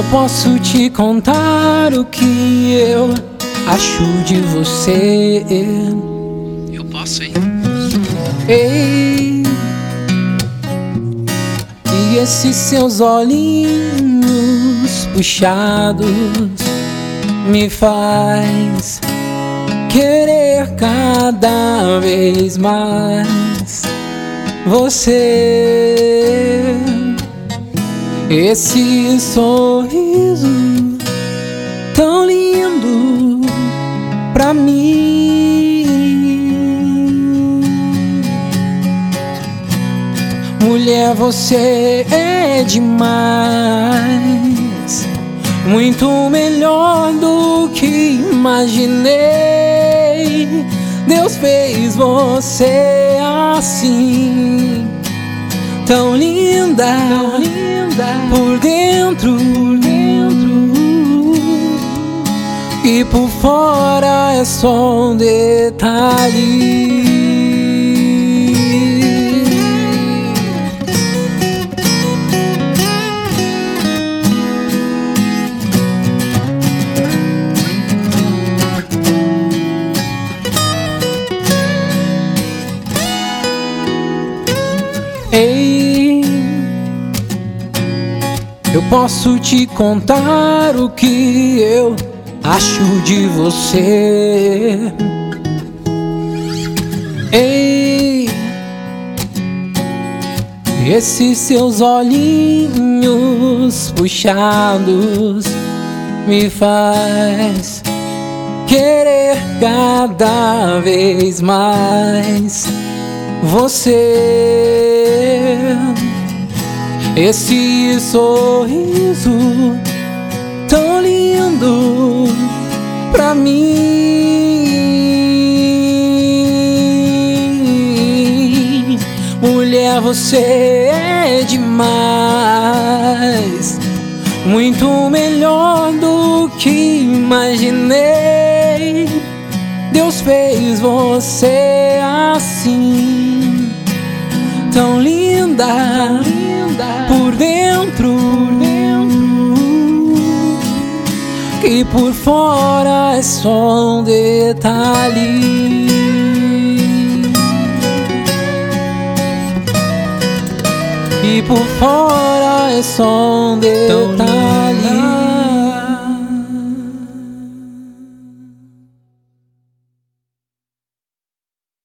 posso te contar o que eu acho de você. Eu posso, hein? Ei, e esses seus olhinhos puxados me faz querer cada vez mais você. Esse sorriso tão lindo pra mim. Mulher, você é demais, muito melhor do que imaginei. Deus fez você assim, tão linda, por dentro, e por fora é só um detalhe. Ei, eu posso te contar o que eu acho de você. Ei, esses seus olhinhos puxados me faz querer cada vez mais você. Esse sorriso tão lindo pra mim. Mulher, você é demais, muito melhor do que imaginei. Deus fez você assim, tão linda, por dentro, e por fora é só um detalhe. E por fora é só um detalhe.